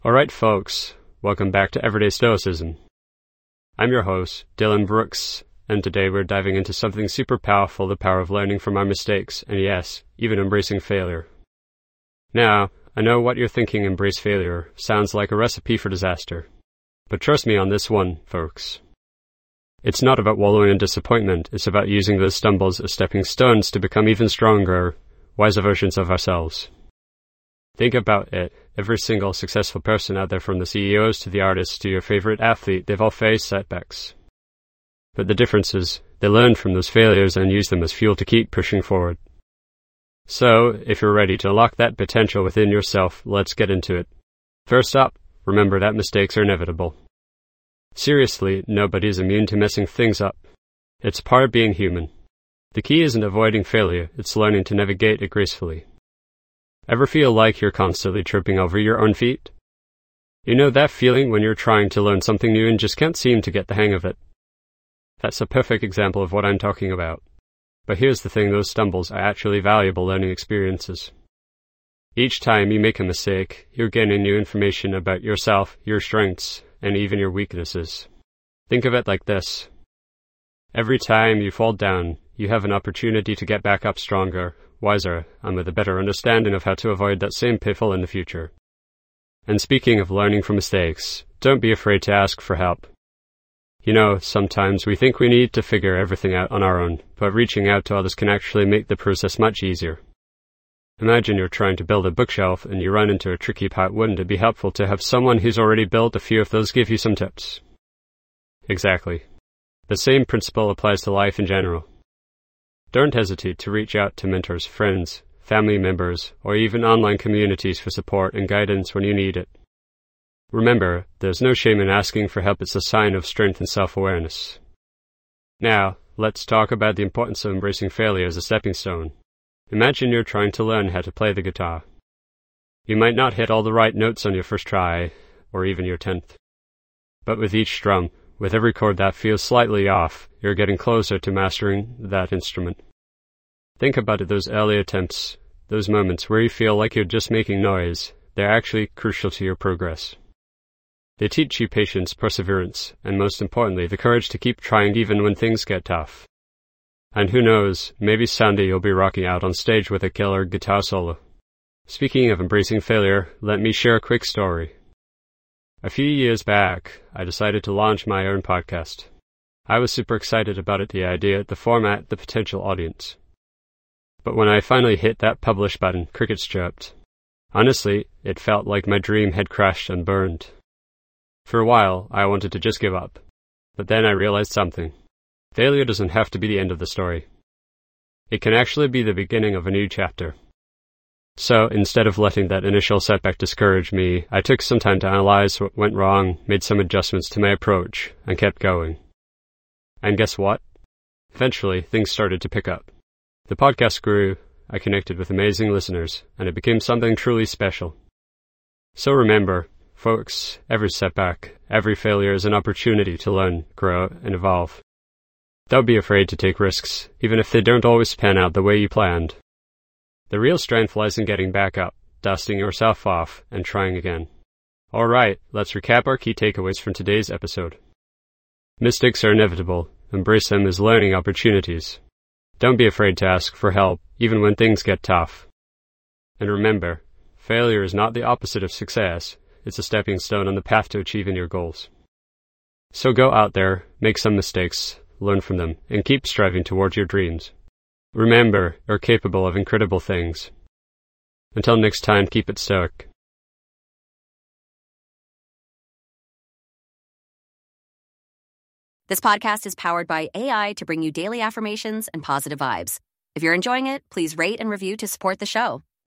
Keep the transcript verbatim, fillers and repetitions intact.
Alright folks, welcome back to Everyday Stoicism. I'm your host, Dylan Brooks, and today we're diving into something super powerful, the power of learning from our mistakes, and yes, even embracing failure. Now, I know what you're thinking embrace failure sounds like a recipe for disaster. But trust me on this one, folks. It's not about wallowing in disappointment, it's about using those stumbles as stepping stones to become even stronger, wiser versions of ourselves. Think about it. Every single successful person out there, from the C E Os to the artists to your favorite athlete, they've all faced setbacks. But the difference is, they learn from those failures and use them as fuel to keep pushing forward. So, if you're ready to unlock that potential within yourself, let's get into it. First up, remember that mistakes are inevitable. Seriously, nobody is immune to messing things up. It's part of being human. The key isn't avoiding failure, it's learning to navigate it gracefully. Ever feel like you're constantly tripping over your own feet? You know that feeling when you're trying to learn something new and just can't seem to get the hang of it? That's a perfect example of what I'm talking about. But here's the thing, those stumbles are actually valuable learning experiences. Each time you make a mistake, you're gaining new information about yourself, your strengths, and even your weaknesses. Think of it like this. Every time you fall down, you have an opportunity to get back up stronger, wiser, and with a better understanding of how to avoid that same pitfall in the future. And speaking of learning from mistakes, don't be afraid to ask for help. You know, sometimes we think we need to figure everything out on our own, but reaching out to others can actually make the process much easier. Imagine you're trying to build a bookshelf and you run into a tricky part. Wouldn't it be helpful to have someone who's already built a few of those give you some tips? Exactly. The same principle applies to life in general. Don't hesitate to reach out to mentors, friends, family members, or even online communities for support and guidance when you need it. Remember, there's no shame in asking for help. It's a sign of strength and self-awareness. Now, let's talk about the importance of embracing failure as a stepping stone. Imagine you're trying to learn how to play the guitar. You might not hit all the right notes on your first try, or even your tenth. But with each strum, with every chord that feels slightly off, you're getting closer to mastering that instrument. Think about it, those early attempts, those moments where you feel like you're just making noise, they're actually crucial to your progress. They teach you patience, perseverance, and most importantly, the courage to keep trying even when things get tough. And who knows, maybe someday you'll be rocking out on stage with a killer guitar solo. Speaking of embracing failure, let me share a quick story. A few years back, I decided to launch my own podcast. I was super excited about it, the idea, the format, the potential audience. But when I finally hit that publish button, crickets chirped. Honestly, it felt like my dream had crashed and burned. For a while, I wanted to just give up. But then I realized something. Failure doesn't have to be the end of the story. It can actually be the beginning of a new chapter. So, instead of letting that initial setback discourage me, I took some time to analyze what went wrong, made some adjustments to my approach, and kept going. And guess what? Eventually, things started to pick up. The podcast grew, I connected with amazing listeners, and it became something truly special. So remember, folks, every setback, every failure is an opportunity to learn, grow, and evolve. Don't be afraid to take risks, even if they don't always pan out the way you planned. The real strength lies in getting back up, dusting yourself off, and trying again. Alright, let's recap our key takeaways from today's episode. Mistakes are inevitable. Embrace them as learning opportunities. Don't be afraid to ask for help, even when things get tough. And remember, failure is not the opposite of success. It's a stepping stone on the path to achieving your goals. So go out there, make some mistakes, learn from them, and keep striving towards your dreams. Remember, you're capable of incredible things. Until next time, keep it stoic. This podcast is powered by A I to bring you daily affirmations and positive vibes. If you're enjoying it, please rate and review to support the show.